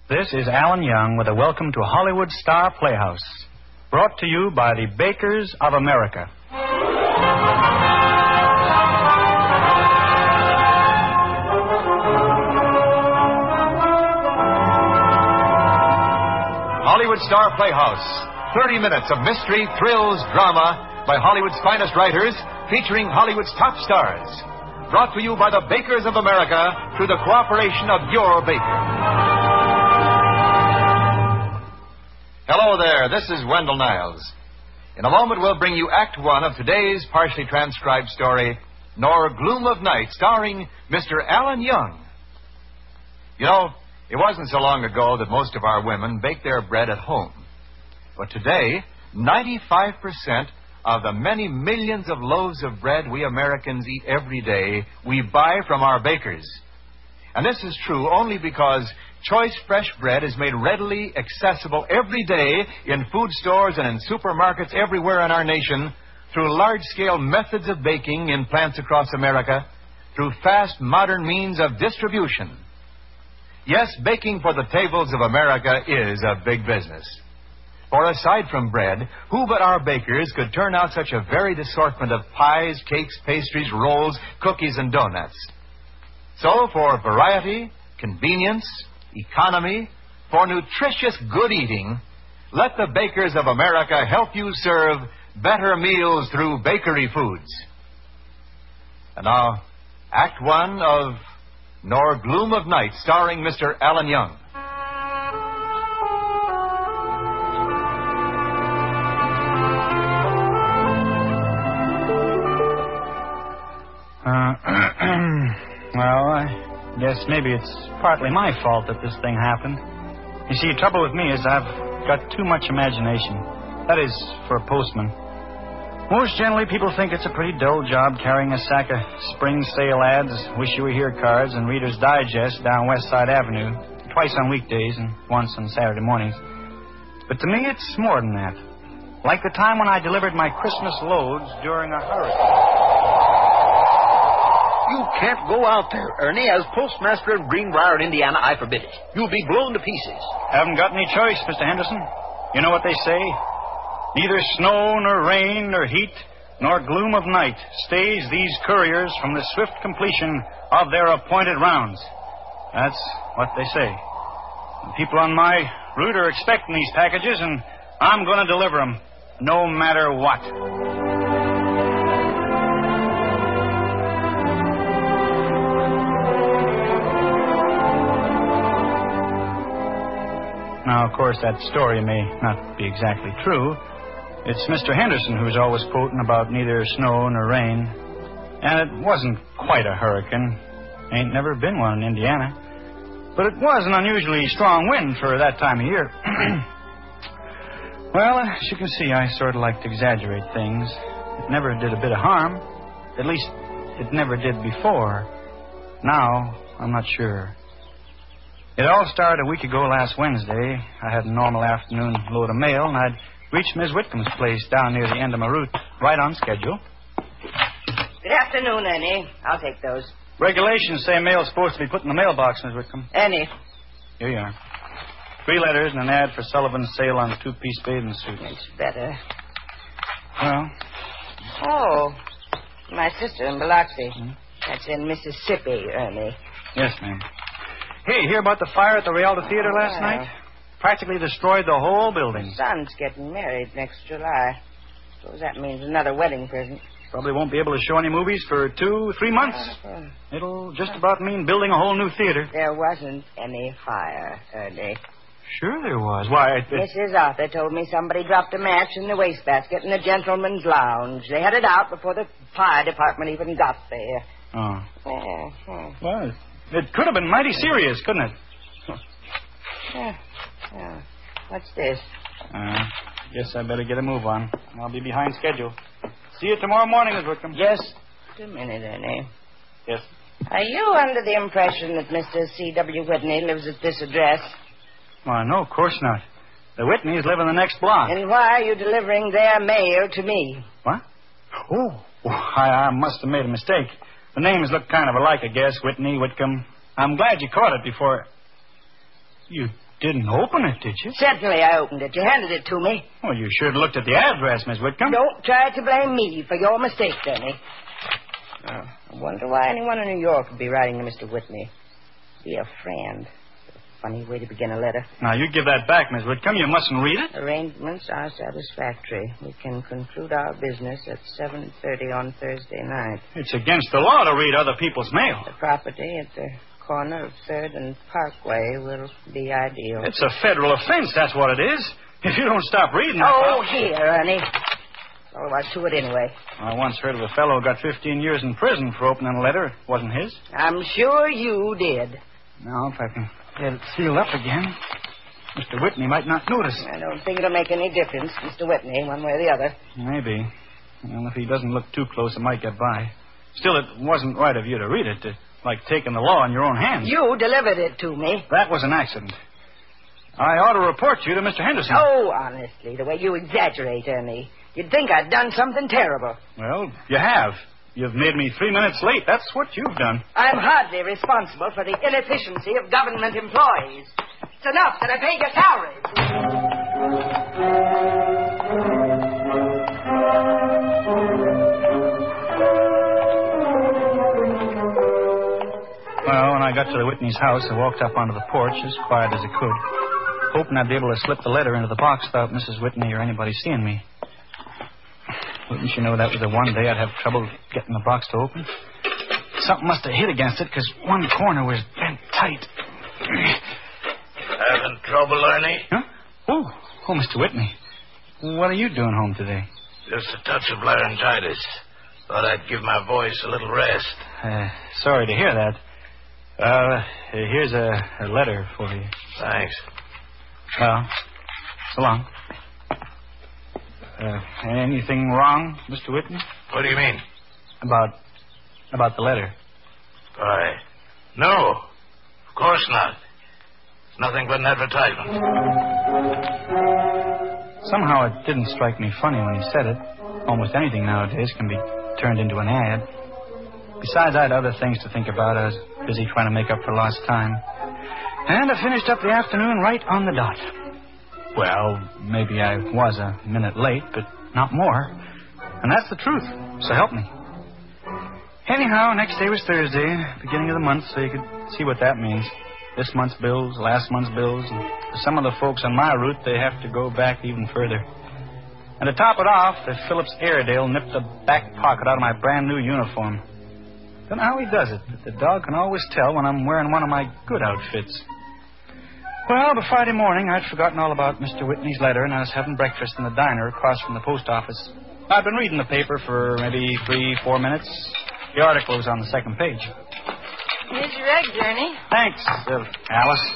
This is Alan Young with a welcome to Hollywood Star Playhouse, brought to you by the Bakers of America. Hollywood Star Playhouse. 30 minutes of mystery, thrills, drama by Hollywood's finest writers, featuring Hollywood's top stars. Brought to you by the Bakers of America through the cooperation of your baker. Hello there, this is Wendell Niles. In a moment, we'll bring you Act One of today's partially transcribed story, Nor Gloom of Night, starring Mr. Alan Young. You know, it wasn't so long ago that most of our women baked their bread at home. But today, 95% of the many millions of loaves of bread we Americans eat every day, we buy from our bakers. And this is true only because choice fresh bread is made readily accessible every day in food stores and in supermarkets everywhere in our nation through large-scale methods of baking in plants across America, through fast, modern means of distribution. Yes, baking for the tables of America is a big business. For aside from bread, who but our bakers could turn out such a varied assortment of pies, cakes, pastries, rolls, cookies, and donuts? So, for variety, convenience, economy, for nutritious good eating, let the Bakers of America help you serve better meals through bakery foods. And now, Act One of Nor Gloom of Night, starring Mr. Alan Young. Well, I guess maybe it's partly my fault that this thing happened. You see, the trouble with me is I've got too much imagination. That is, for a postman. Most generally, people think it's a pretty dull job carrying a sack of spring sale ads, wish you were here cards, and Reader's Digest down West Side Avenue, twice on weekdays and once on Saturday mornings. But to me, it's more than that. Like the time when I delivered my Christmas loads during a hurricane. You can't go out there, Ernie. As postmaster of Greenbrier, Indiana, I forbid it. You'll be blown to pieces. Haven't got any choice, Mr. Henderson. You know what they say? Neither snow, nor rain, nor heat, nor gloom of night stays these couriers from the swift completion of their appointed rounds. That's what they say. The people on my route are expecting these packages, and I'm going to deliver them, no matter what. Now, of course, that story may not be exactly true. It's Mr. Henderson who's always quoting about neither snow nor rain. And it wasn't quite a hurricane. Ain't never been one in Indiana. But it was an unusually strong wind for that time of year. Well, as you can see, I sort of like to exaggerate things. It never did a bit of harm. At least, it never did before. Now, I'm not sure. It all started a week ago last Wednesday. I had a normal afternoon load of mail, and I'd reached Ms. Whitcomb's place down near the end of my route, right on schedule. Good afternoon, Annie. I'll take those. Regulations say mail's supposed to be put in the mailbox, Ms. Whitcomb. Annie. Here you are. 3 letters and an ad for Sullivan's sale on a 2-piece bathing suit. It's better. Well? Oh, my sister in Biloxi. That's in Mississippi, Ernie. Yes, ma'am. Hey, hear about the fire at the Rialto Theater last night? Practically destroyed the whole building. My son's getting married next July. Suppose that means another wedding present. Probably won't be able to show any movies for 2-3 months. It'll just about mean building a whole new theater. There wasn't any fire, Ernie. Sure there was. Why, Mrs. Arthur told me somebody dropped a match in the wastebasket in the gentleman's lounge. They had it out before the fire department even got there. Oh. Well, it could have been mighty serious, couldn't it? Yeah. What's this? Guess I better get a move on. I'll be behind schedule. See you tomorrow morning, Ms. Whitcomb. Just a minute, Ernie. Yes. Are you under the impression that Mr. C.W. Whitney lives at this address? Why, no, of course not. The Whitneys live in the next block. And why are you delivering their mail to me? What? Oh, I must have made a mistake. The names look kind of alike, I guess. Whitney, Whitcomb. I'm glad you caught it before... You didn't open it, did you? Certainly I opened it. You handed it to me. Well, you should have looked at the address, Miss Whitcomb. Don't try to blame me for your mistake, Ernie. I wonder why anyone in New York would be writing to Mr. Whitney. Dear friend. Funny way to begin a letter. Now, you give that back, Miss Whitcomb. You mustn't read it. Arrangements are satisfactory. We can conclude our business at 7:30 on Thursday night. It's against the law to read other people's mail. The property at the corner of 3rd and Parkway will be ideal. It's a federal offense, that's what it is. If you don't stop reading it... Oh, here, Ernie. All right, to it anyway. I once heard of a fellow who got 15 years in prison for opening a letter. It wasn't his. I'm sure you did. Now, if I can get it sealed up again, Mr. Whitney might not notice. I don't think it'll make any difference, Mr. Whitney, one way or the other. Maybe. Well, if he doesn't look too close, it might get by. Still, it wasn't right of you to read it, like taking the law in your own hands. You delivered it to me. That was an accident. I ought to report you to Mr. Henderson. Oh, honestly, the way you exaggerate, Ernie. You'd think I'd done something terrible. Well, you have. You've made me 3 minutes late. That's what you've done. I'm hardly responsible for the inefficiency of government employees. It's enough that I pay your salaries. Well, when I got to the Whitney's house, I walked up onto the porch as quiet as I could, hoping I'd be able to slip the letter into the box without Mrs. Whitney or anybody seeing me. Wouldn't you know that was the one day I'd have trouble getting the box to open? Something must have hit against it, because one corner was bent tight. Having trouble, Ernie? Huh? Oh, Mr. Whitney. What are you doing home today? Just a touch of laryngitis. Thought I'd give my voice a little rest. Sorry to hear that. Here's a letter for you. Thanks. Well, so long. Anything wrong, Mr. Whitney? What do you mean? About the letter. Why, no. Of course not. It's nothing but an advertisement. Somehow it didn't strike me funny when he said it. Almost anything nowadays can be turned into an ad. Besides, I had other things to think about. I was busy trying to make up for lost time. And I finished up the afternoon right on the dot. Well, maybe I was a minute late, but not more. And that's the truth, so help me. Anyhow, next day was Thursday, beginning of the month, so you could see what that means. This month's bills, last month's bills, and for some of the folks on my route, they have to go back even further. And to top it off, the Phillips Airedale nipped the back pocket out of my brand new uniform. Don't know how he does it, but the dog can always tell when I'm wearing one of my good outfits. Well, by Friday morning, I'd forgotten all about Mr. Whitney's letter, and I was having breakfast in the diner across from the post office. I'd been reading the paper for maybe 3-4 minutes. The article was on the second page. Here's your eggs, Ernie. Thanks, Alice.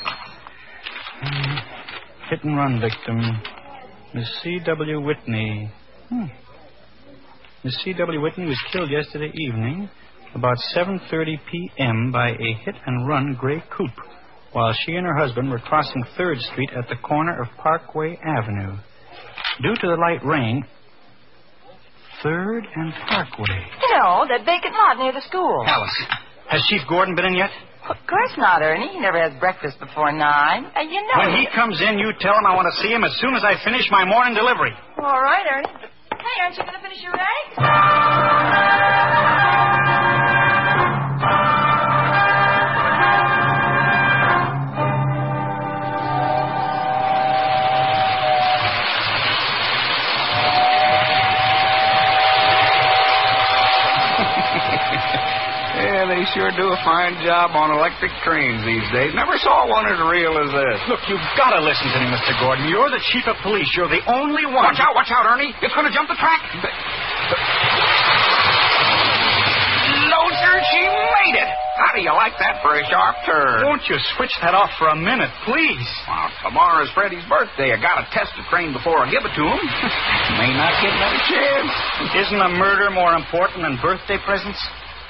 Hit and run victim, Miss C.W. Whitney. Miss C.W. Whitney was killed yesterday evening about 7:30 p.m. by a hit-and-run gray coupe while she and her husband were crossing 3rd Street at the corner of Parkway Avenue. Due to the light rain... 3rd and Parkway. No, that vacant lot near the school. Alice, has Chief Gordon been in yet? Of course not, Ernie. He never has breakfast before 9. You know When he comes in, you tell him I want to see him as soon as I finish my morning delivery. All right, Ernie. Hey, aren't you going to finish your eggs? Yeah, they sure do a fine job on electric trains these days. Never saw one as real as this. Look, you've got to listen to me, Mr. Gordon. You're the chief of police. You're the only one. Watch out, Ernie. It's going to jump the track. No, sir, she made it. How do you like that for a sharp turn? Won't you switch that off for a minute, please? Well, tomorrow's Freddie's birthday. I got to test the train before I give it to him. May not get another chance. Isn't a murder more important than birthday presents?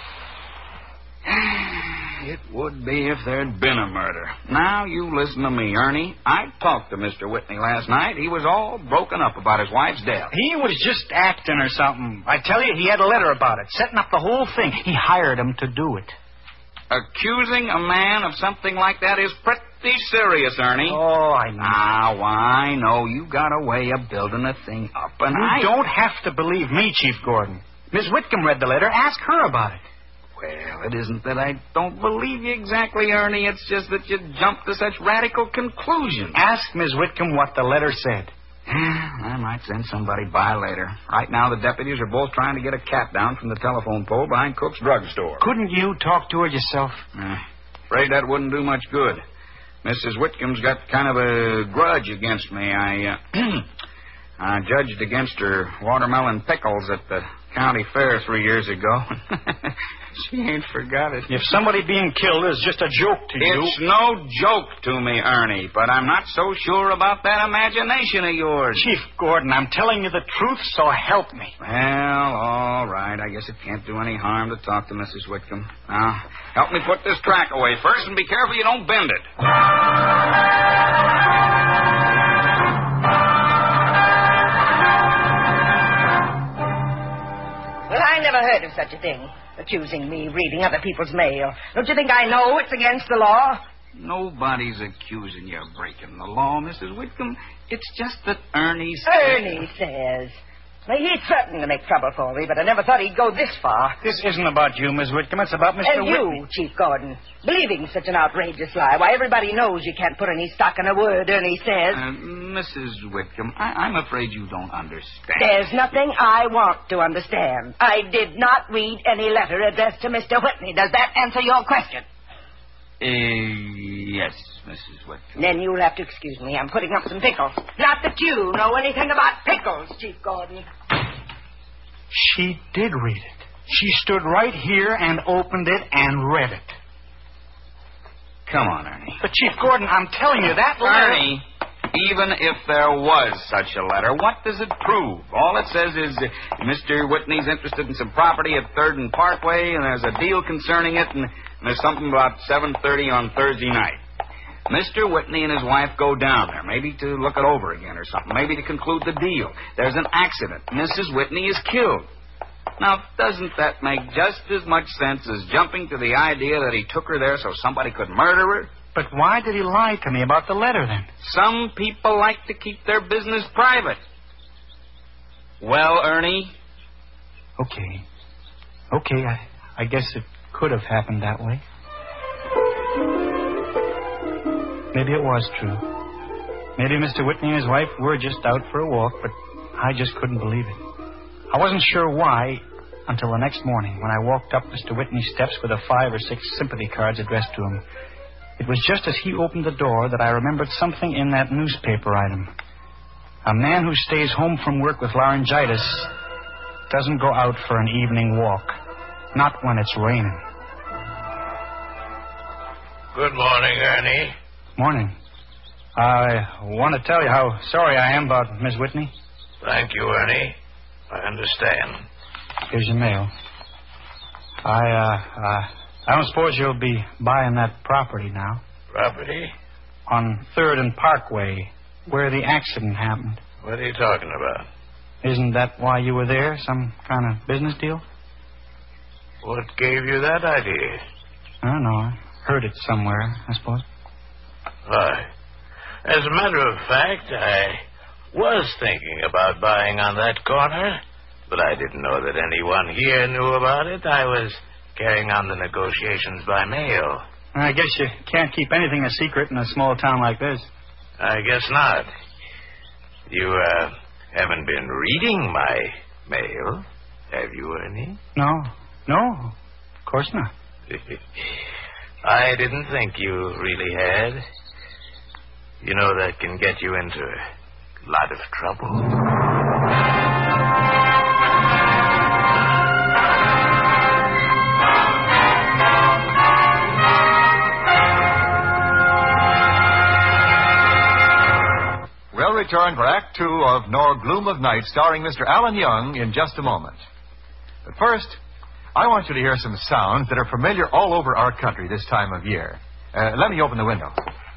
It would be if there'd been a murder. Now, you listen to me, Ernie. I talked to Mr. Whitney last night. He was all broken up about his wife's death. He was just acting or something. I tell you, he had a letter about it, setting up the whole thing. He hired him to do it. Accusing a man of something like that is pretty Be serious, Ernie. Oh, I know. Now, I know. You got a way of building a thing up, and You don't have to believe me, Chief Gordon. Miss Whitcomb read the letter. Ask her about it. Well, it isn't that I don't believe you exactly, Ernie. It's just that you jumped to such radical conclusions. Ask Miss Whitcomb what the letter said. I might send somebody by later. Right now, the deputies are both trying to get a cat down from the telephone pole behind Cook's drugstore. Couldn't you talk to her yourself? Afraid that wouldn't do much good. Mrs. Whitcomb's got kind of a grudge against me. I judged against her watermelon pickles at the county fair 3 years ago. She ain't forgot it. If somebody being killed is just a joke to you... It's no joke to me, Ernie, but I'm not so sure about that imagination of yours. Chief Gordon, I'm telling you the truth, so help me. Well, all right. I guess it can't do any harm to talk to Mrs. Whitcomb. Now, help me put this track away first, and be careful you don't bend it. Well, I never heard of such a thing. Accusing me reading other people's mail. Don't you think I know it's against the law? Nobody's accusing you of breaking the law, Mrs. Whitcomb. It's just that Ernie says. Now, he threatened to make trouble for me, but I never thought he'd go this far. This isn't about you, Miss Whitcomb. It's about Mr. And Whitney. you, Chief Gordon, believing such an outrageous lie. Why, everybody knows you can't put any stock in a word Ernie says. Mrs. Whitcomb, I'm afraid you don't understand. There's nothing I want to understand. I did not read any letter addressed to Mr. Whitney. Does that answer your question? Yes, Mrs. Whitcomb. Then you'll have to excuse me. I'm putting up some pickles. Not that you know anything about pickles, Chief Gordon. She did read it. She stood right here and opened it and read it. Come on, Ernie. But, Chief Gordon, I'm telling you, that letter... Ernie, even if there was such a letter, what does it prove? All it says is Mr. Whitney's interested in some property at 3rd and Parkway, and there's a deal concerning it, and there's something about 7:30 on Thursday night. Mr. Whitney and his wife go down there, maybe to look it over again or something, maybe to conclude the deal. There's an accident. Mrs. Whitney is killed. Now, doesn't that make just as much sense as jumping to the idea that he took her there so somebody could murder her? But why did he lie to me about the letter, then? Some people like to keep their business private. Well, Ernie? Okay, I guess it could have happened that way. Maybe it was true. Maybe Mr. Whitney and his wife were just out for a walk, but I just couldn't believe it. I wasn't sure why until the next morning when I walked up Mr. Whitney's steps with 5 or 6 sympathy cards addressed to him. It was just as he opened the door that I remembered something in that newspaper item. A man who stays home from work with laryngitis doesn't go out for an evening walk. Not when it's raining. Good morning, Ernie. Morning. I want to tell you how sorry I am about Miss Whitney. Thank you, Ernie. I understand. Here's your mail. I don't suppose you'll be buying that property now. Property? On 3rd and Parkway, where the accident happened. What are you talking about? Isn't that why you were there? Some kind of business deal? What gave you that idea? I don't know. I heard it somewhere, I suppose. Why, as a matter of fact, I was thinking about buying on that corner, but I didn't know that anyone here knew about it. I was carrying on the negotiations by mail. I guess you can't keep anything a secret in a small town like this. I guess not. You, haven't been reading my mail, have you, Ernie? No, of course not. I didn't think you really had. You know, that can get you into a lot of trouble. We'll return for Act Two of Nor Gloom of Night, starring Mr. Alan Young, in just a moment. But first, I want you to hear some sounds that are familiar all over our country this time of year. Let me open the window.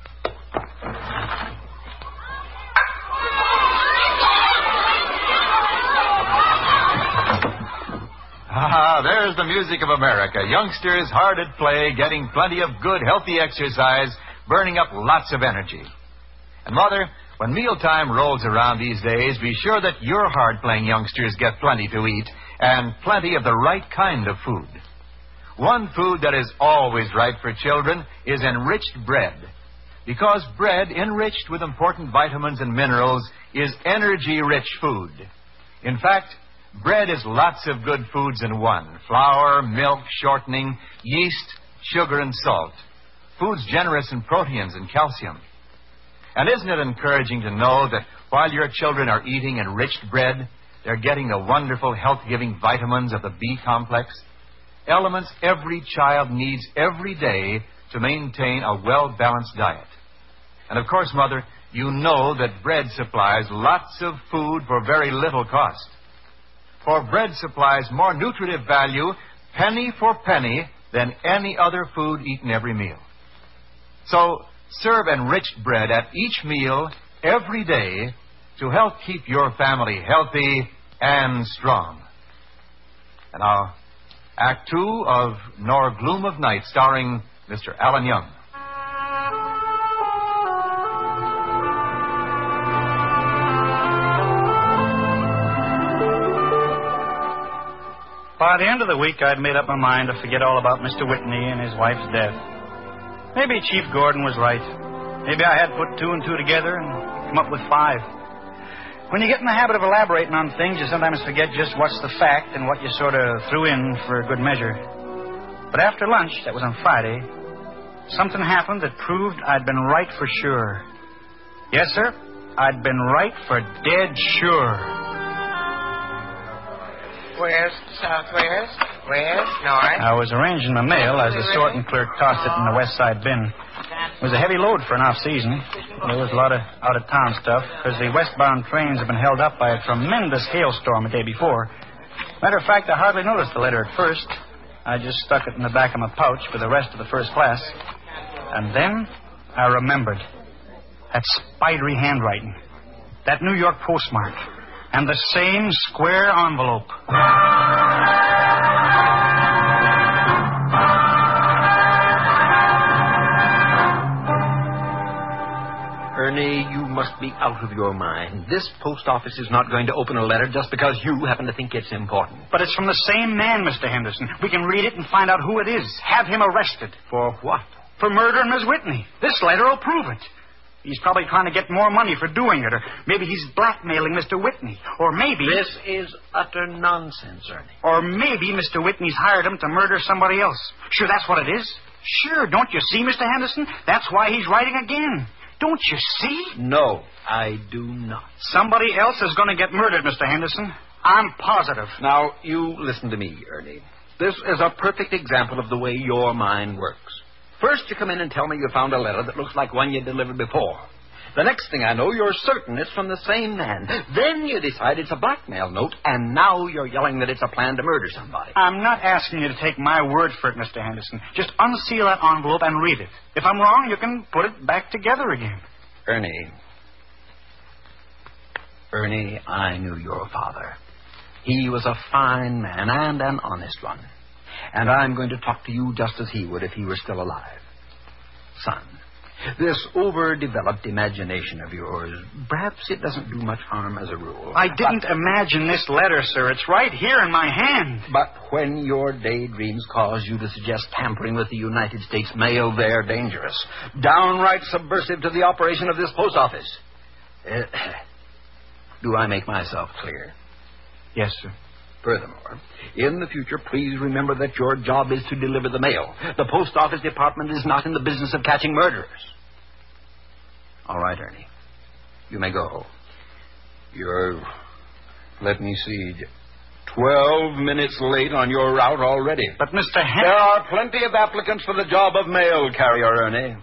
There's the music of America. Youngsters hard at play, getting plenty of good, healthy exercise, burning up lots of energy. And, Mother, when mealtime rolls around these days, be sure that your hard-playing youngsters get plenty to eat and plenty of the right kind of food. One food that is always right for children is enriched bread, because bread enriched with important vitamins and minerals is energy-rich food. In fact, bread is lots of good foods in one: flour, milk, shortening, yeast, sugar, and salt. Foods generous in proteins and calcium. And isn't it encouraging to know that while your children are eating enriched bread, they're getting the wonderful health-giving vitamins of the B complex? Elements every child needs every day to maintain a well-balanced diet. And of course, Mother, you know that bread supplies lots of food for very little cost. For bread supplies more nutritive value, penny for penny, than any other food eaten every meal. So, serve enriched bread at each meal every day to help keep your family healthy and strong. And now, Act 2 of Nor Gloom of Night, starring Mr. Alan Young. By the end of the week, I'd made up my mind to forget all about Mr. Whitney and his wife's death. Maybe Chief Gordon was right. Maybe I had put 2 and 2 together and come up with 5. When you get in the habit of elaborating on things, you sometimes forget just what's the fact and what you sort of threw in for good measure. But after lunch, that was on Friday, something happened that proved I'd been right for sure. Yes, sir, I'd been right for dead sure. West, southwest, west, north. I was arranging my mail as the sorting clerk tossed it in the west side bin. It was a heavy load for an off-season. There was a lot of out-of-town stuff because the westbound trains have been held up by a tremendous hailstorm the day before. Matter of fact, I hardly noticed the letter at first. I just stuck it in the back of my pouch for the rest of the first class. And then I remembered. That spidery handwriting. That New York postmark. And the same square envelope. Ernie, you must be out of your mind. This post office is not going to open a letter just because you happen to think it's important. But it's from the same man, Mr. Henderson. We can read it and find out who it is. Have him arrested. For what? For murdering Miss Whitney. This letter will prove it. He's probably trying to get more money for doing it, or maybe he's blackmailing Mr. Whitney. Or maybe... This is utter nonsense, Ernie. Or maybe Mr. Whitney's hired him to murder somebody else. Sure, that's what it is. Sure, don't you see, Mr. Henderson? That's why he's writing again. Don't you see? No, I do not. Somebody else is going to get murdered, Mr. Henderson. I'm positive. Now, you listen to me, Ernie. This is a perfect example of the way your mind works. First, you come in and tell me you found a letter that looks like one you delivered before. The next thing I know, you're certain it's from the same man. Then you decide it's a blackmail note, and now you're yelling that it's a plan to murder somebody. I'm not asking you to take my word for it, Mr. Henderson. Just unseal that envelope and read it. If I'm wrong, you can put it back together again. Ernie, I knew your father. He was a fine man and an honest one. And I'm going to talk to you just as he would if he were still alive. Son, this overdeveloped imagination of yours, perhaps it doesn't do much harm as a rule. I didn't imagine this letter, sir. It's right here in my hand. But when your daydreams cause you to suggest tampering with the United States mail, they're dangerous. Downright subversive to the operation of this post office. Do I make myself clear? Yes, sir. Furthermore, in the future, please remember that your job is to deliver the mail. The post office department is not in the business of catching murderers. All right, Ernie. You may go. You're, 12 minutes late on your route already. But, Mr. There are plenty of applicants for the job of mail carrier, Ernie.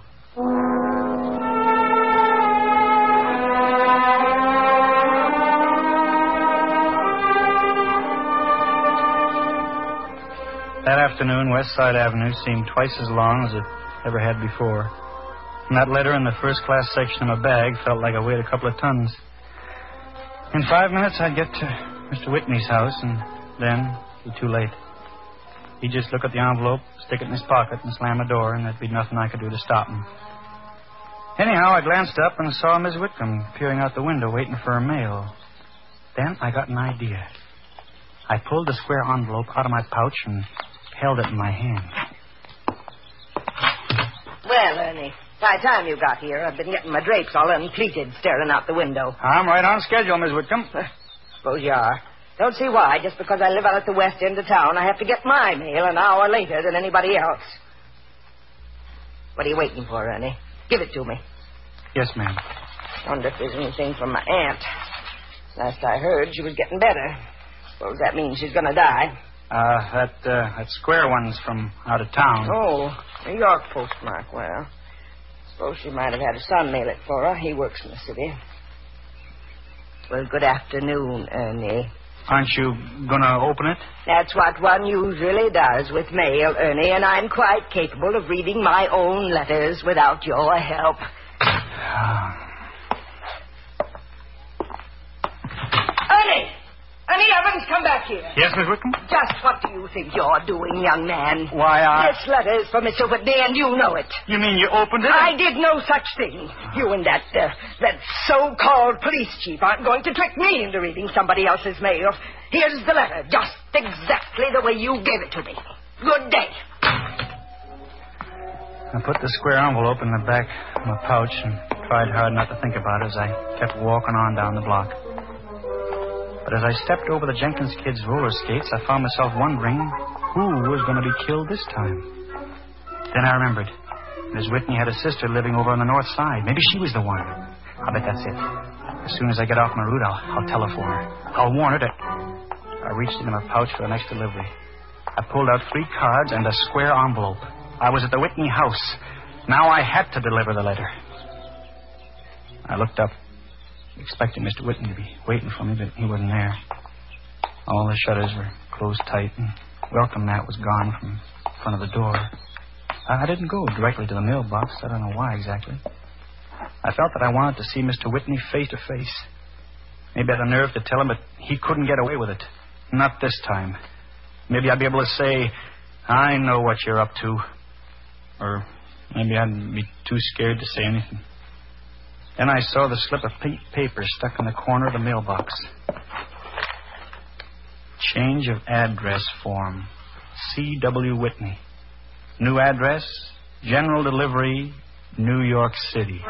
That afternoon, West Side Avenue seemed twice as long as it ever had before. And that letter in the first-class section of my bag felt like it weighed a couple of tons. In 5 minutes, I'd get to Mr. Whitney's house, and then it'd be too late. He'd just look at the envelope, stick it in his pocket, and slam the door, and there'd be nothing I could do to stop him. Anyhow, I glanced up and saw Miss Whitcomb peering out the window waiting for her mail. Then I got an idea. I pulled the square envelope out of my pouch and held it in my hand. Well, Ernie, by the time you got here, I've been getting my drapes all unpleated staring out the window. I'm right on schedule, Miss Whitcomb. Suppose you are. Don't see why. Just because I live out at the west end of town, I have to get my mail an hour later than anybody else. What are you waiting for, Ernie? Give it to me. Yes, ma'am. Wonder if there's anything from my aunt. Last I heard, she was getting better. Suppose that means she's going to die. That square one's from out of town. Oh, New York postmark. Well, suppose she might have had her son mail it for her. He works in the city. Well, good afternoon, Ernie. Aren't you going to open it? That's what one usually does with mail, Ernie, and I'm quite capable of reading my own letters without your help. Ernie! Ernie Evans, come back here. Yes, Miss Whitcomb? Just what do you think you're doing, young man? Why, This letter is for Mr. Whitney, and you know it. You mean you opened it? I did no such thing. You and that so-called police chief aren't going to trick me into reading somebody else's mail. Here's the letter, just exactly the way you gave it to me. Good day. I put the square envelope in the back of my pouch and tried hard not to think about it as I kept walking on down the block. But as I stepped over the Jenkins kids' roller skates, I found myself wondering who was going to be killed this time. Then I remembered. Miss Whitney had a sister living over on the north side. Maybe she was the one. I bet that's it. As soon as I get off my route, I'll telephone her. I'll warn her that... I reached into my pouch for the next delivery. I pulled out 3 cards and a square envelope. I was at the Whitney house. Now I had to deliver the letter. I looked up, expecting Mr. Whitney to be waiting for me, but he wasn't there. All the shutters were closed tight, and welcome mat was gone from front of the door. I didn't go directly to the mailbox. I don't know why exactly. I felt that I wanted to see Mr. Whitney face to face. Maybe I had the nerve to tell him that he couldn't get away with it. Not this time. Maybe I'd be able to say, I know what you're up to. Or maybe I'd be too scared to say anything. Then I saw the slip of pink paper stuck in the corner of the mailbox. Change of address form. C.W. Whitney. New address, general delivery, New York City.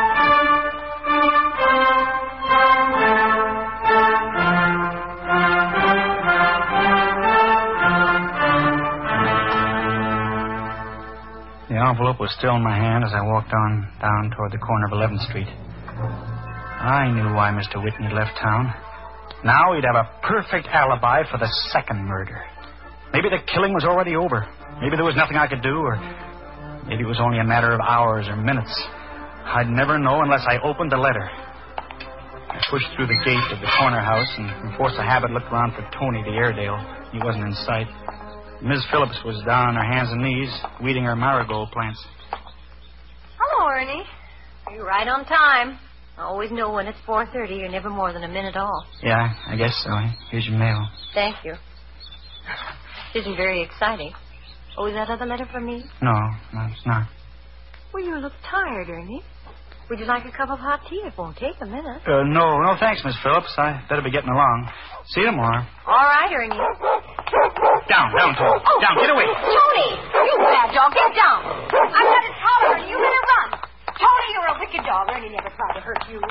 The envelope was still in my hand as I walked on down toward the corner of 11th Street. I knew why Mr. Whitney left town. Now he'd have a perfect alibi for the second murder. Maybe the killing was already over. Maybe there was nothing I could do, or maybe it was only a matter of hours or minutes. I'd never know unless I opened the letter. I pushed through the gate of the corner house and, from force of habit, looked around for Tony the Airedale. He wasn't in sight. Ms. Phillips was down on her hands and knees, weeding her marigold plants. Hello, Ernie. You're right on time. I always know when it's 4:30. You're never more than a minute off. Yeah, I guess so. Here's your mail. Thank you. It isn't very exciting. Oh, is that other letter for me? No, it's not. Well, you look tired, Ernie. Would you like a cup of hot tea? It won't take a minute. No, thanks, Miss Phillips. I better be getting along. See you tomorrow. All right, Ernie. Down, Tony. Oh. Down, get away. Tony! You bad dog, get down. I've got his collar, Ernie. You better run. Tony, you're a wicked dog. Ernie never tried to hurt you.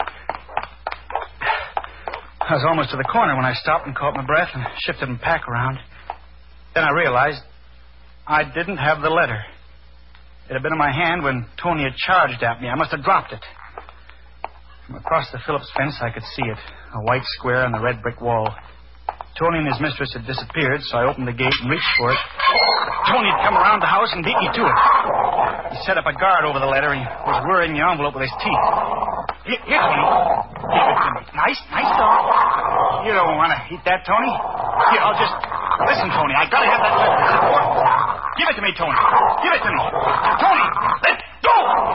I was almost to the corner when I stopped and caught my breath and shifted my pack around. Then I realized I didn't have the letter. It had been in my hand when Tony had charged at me. I must have dropped it. From across the Phillips fence, I could see it, a white square on the red brick wall. Tony and his mistress had disappeared, so I opened the gate and reached for it. Tony had come around the house and beat me to it. He set up a guard over the letter and he was worrying the envelope with his teeth. Here, Tony. Give it to me. Nice dog. You don't want to eat that, Tony? Here, I'll just... Listen, Tony, I gotta have that letter. Give it to me, Tony. Give it to me. Tony, let go!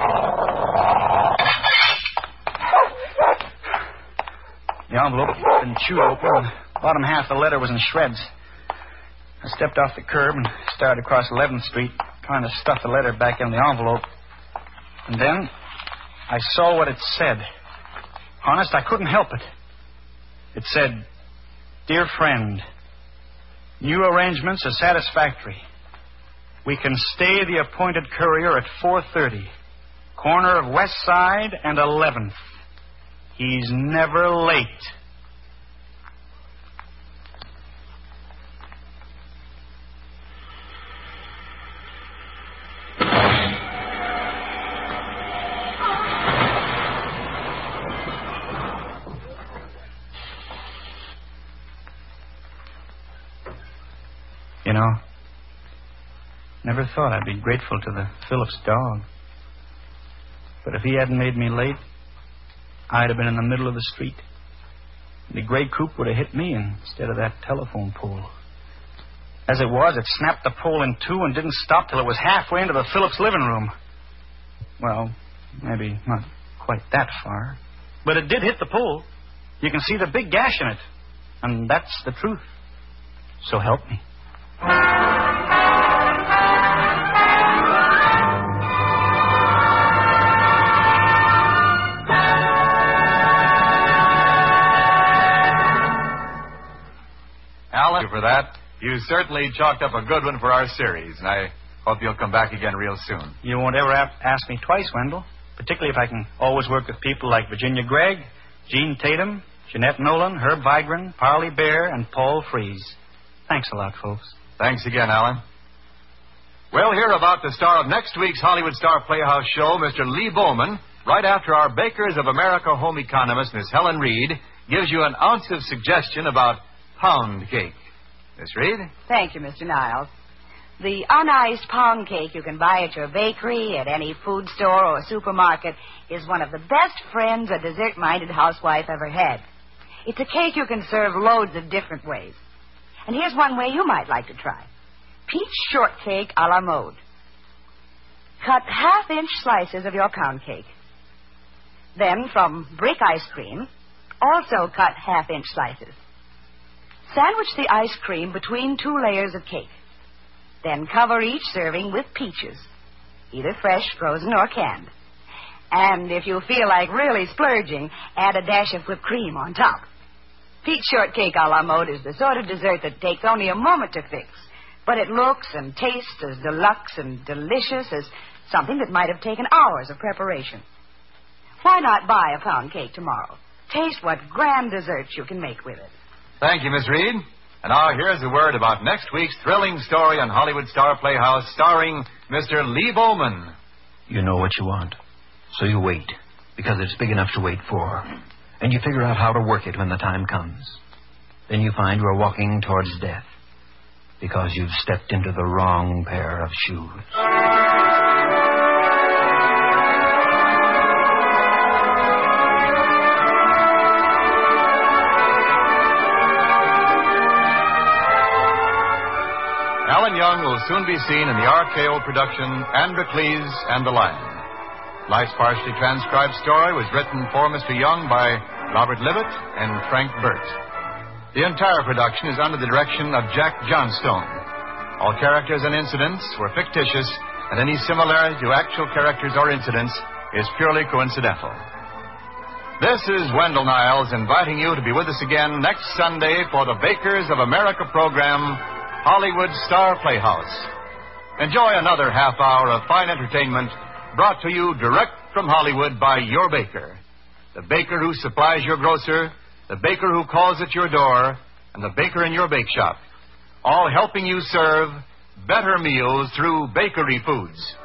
The envelope had been chewed open, and the bottom half of the letter was in shreds. I stepped off the curb and started across 11th Street, trying to stuff the letter back in the envelope. And then I saw what it said. Honest, I couldn't help it. It said, "Dear friend, new arrangements are satisfactory. We can stay the appointed courier at 4:30, corner of West Side and 11th. He's never late." You know, never thought I'd be grateful to the Phillips dog. But if he hadn't made me late, I'd have been in the middle of the street. The gray coupe would have hit me instead of that telephone pole. As it was, it snapped the pole in two and didn't stop till it was halfway into the Phillips living room. Well, maybe not quite that far. But it did hit the pole. You can see the big gash in it. And that's the truth. So help me. Alan, for that. You certainly chalked up a good one for our series, and I hope you'll come back again real soon. You won't ever ask me twice, Wendell. Particularly if I can always work with people like Virginia Gregg, Gene Tatum, Jeanette Nolan, Herb Vigran, Parley Bear, and Paul Frees. Thanks a lot, folks. Thanks again, Alan. We'll hear about the star of next week's Hollywood Star Playhouse show, Mr. Lee Bowman, right after our Bakers of America home economist, Miss Helen Reed, gives you an ounce of suggestion about pound cake. Miss Reed? Thank you, Mr. Niles. The uniced pound cake you can buy at your bakery, at any food store or supermarket, is one of the best friends a dessert-minded housewife ever had. It's a cake you can serve loads of different ways. And here's one way you might like to try. Peach shortcake a la mode. Cut half-inch slices of your pound cake. Then, from brick ice cream, also cut half-inch slices. Sandwich the ice cream between two layers of cake. Then cover each serving with peaches, either fresh, frozen, or canned. And if you feel like really splurging, add a dash of whipped cream on top. Peach shortcake a la mode is the sort of dessert that takes only a moment to fix, but it looks and tastes as deluxe and delicious as something that might have taken hours of preparation. Why not buy a pound cake tomorrow? Taste what grand desserts you can make with it. Thank you, Miss Reed. And now here's a word about next week's thrilling story on Hollywood Star Playhouse starring Mr. Lee Bowman. You know what you want, so you wait, because it's big enough to wait for. And you figure out how to work it when the time comes. Then you find you're walking towards death, because you've stepped into the wrong pair of shoes. Alan Young will soon be seen in the RKO production Androcles and the Lion. Life's partially transcribed story was written for Mr. Young by Robert Livett and Frank Burt. The entire production is under the direction of Jack Johnstone. All characters and incidents were fictitious, and any similarity to actual characters or incidents is purely coincidental. This is Wendell Niles inviting you to be with us again next Sunday for the Bakers of America program, Hollywood Star Playhouse. Enjoy another half hour of fine entertainment brought to you direct from Hollywood by your baker. The baker who supplies your grocer, the baker who calls at your door, and the baker in your bake shop. All helping you serve better meals through bakery foods.